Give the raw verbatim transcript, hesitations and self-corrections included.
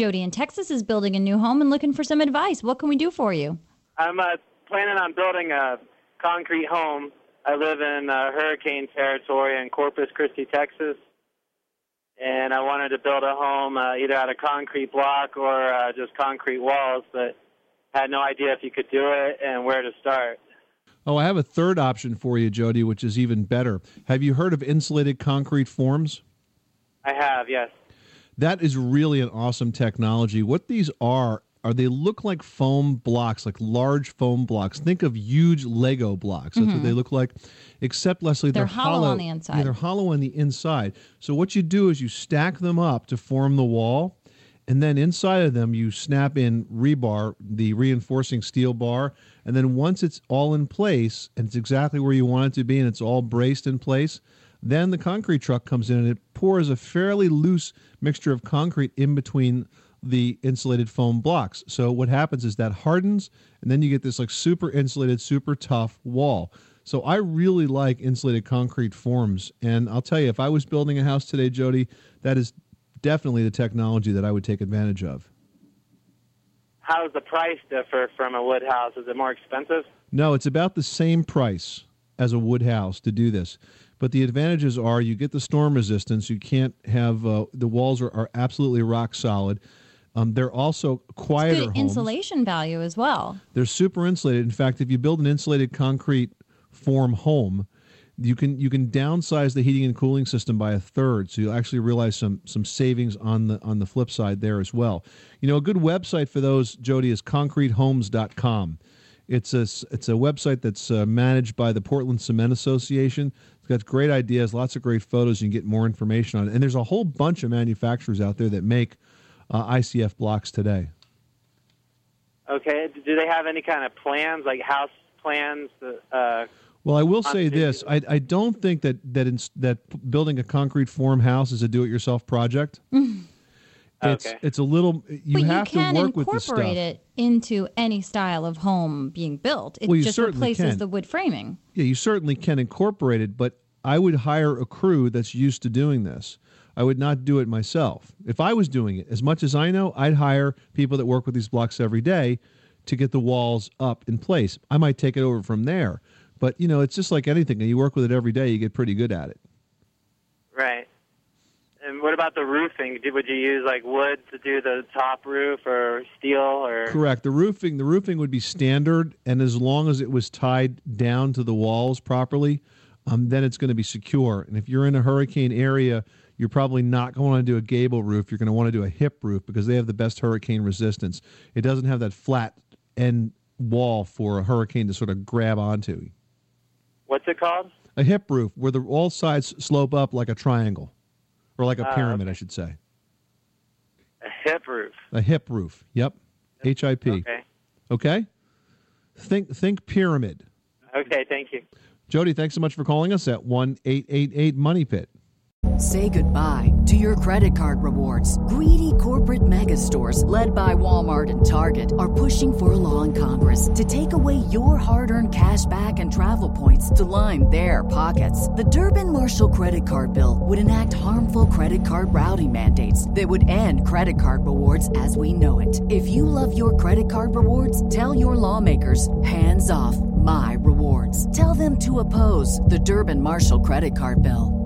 Jody in Texas is building a new home and looking for some advice. What can we do for you? I'm uh, planning on building a concrete home. I live in uh, hurricane territory in Corpus Christi, Texas, and I wanted to build a home uh, either out of concrete block or uh, just concrete walls, but had no idea if you could do it and where to start. Oh, I have a third option for you, Jody, which is even better. Have you heard of insulated concrete forms? I have, yes. That is really an awesome technology. What these are, are they look like foam blocks, like large foam blocks. Think of huge Lego blocks. That's mm-hmm. what they look like, except, Leslie, they're, they're hollow, hollow on the inside. Yeah, they're hollow on the inside. So what you do is you stack them up to form the wall, and then inside of them you snap in rebar, the reinforcing steel bar, and then once it's all in place, and it's exactly where you want it to be, and it's all braced in place, then the concrete truck comes in and it pours a fairly loose mixture of concrete in between the insulated foam blocks. So what happens is that hardens, and then you get this like super insulated, super tough wall. So I really like insulated concrete forms. And I'll tell you, if I was building a house today, Jody, that is definitely the technology that I would take advantage of. How does the price differ from a wood house? Is it more expensive? No, it's about the same price as a wood house to do this. But the advantages are you get the storm resistance. You can't have uh, the walls are, are absolutely rock solid. Um, they're also quieter it's good homes. Insulation value as well. They're super insulated. In fact, if you build an insulated concrete form home, you can you can downsize the heating and cooling system by a third. So you'll actually realize some some savings on the on the flip side there as well. You know, a good website for those, Jody, is concrete homes dot com. It's a it's a website that's uh, managed by the Portland Cement Association. It's got great ideas, lots of great photos. You can get more information on it. And there's a whole bunch of manufacturers out there that make uh, I C F blocks today. Okay. Do they have any kind of plans, like house plans? Uh, well, I will say this. I, I don't think that that, in, that building a concrete form house is a do-it-yourself project. It's okay. It's a little you but have you can to work with the stuff. incorporate it into any style of home being built. It well, you just certainly replaces can. the wood framing. Yeah, you certainly can incorporate it, but I would hire a crew that's used to doing this. I would not do it myself. If I was doing it, as much as I know, I'd hire people that work with these blocks every day to get the walls up in place. I might take it over from there. But, you know, it's just like anything. You work with it every day, you get pretty good at it. Right. And what about the roofing? Would you use like wood to do the top roof or steel or? Correct. The roofing, the roofing would be standard, and as long as it was tied down to the walls properly, um, then it's going to be secure. And if you're in a hurricane area, you're probably not going to want to do a gable roof. You're going to want to do a hip roof because they have the best hurricane resistance. It doesn't have that flat end wall for a hurricane to sort of grab onto. What's it called? A hip roof, where the all sides slope up like a triangle. Or like a pyramid, uh, okay. I should say. A hip roof. A hip roof. Yep. H I P. Okay. Okay? Think think pyramid. Okay, thank you. Jody, thanks so much for calling us at one eight eight eight money pit. Say goodbye to your credit card rewards. Greedy corporate mega stores, led by Walmart and Target, are pushing for a law in Congress to take away your hard-earned cash back and travel points to line their pockets. The Durbin-Marshall credit card bill would enact harmful credit card routing mandates that would end credit card rewards as we know it. If you love your credit card rewards, tell your lawmakers, hands off my rewards. Tell them to oppose the Durbin-Marshall credit card bill.